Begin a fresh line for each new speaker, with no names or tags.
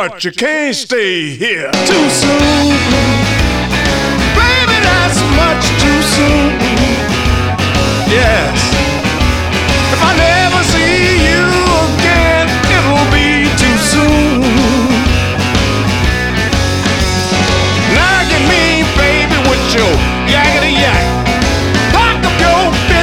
but you can't stay here
Too soon, baby, that's much too soon.
yes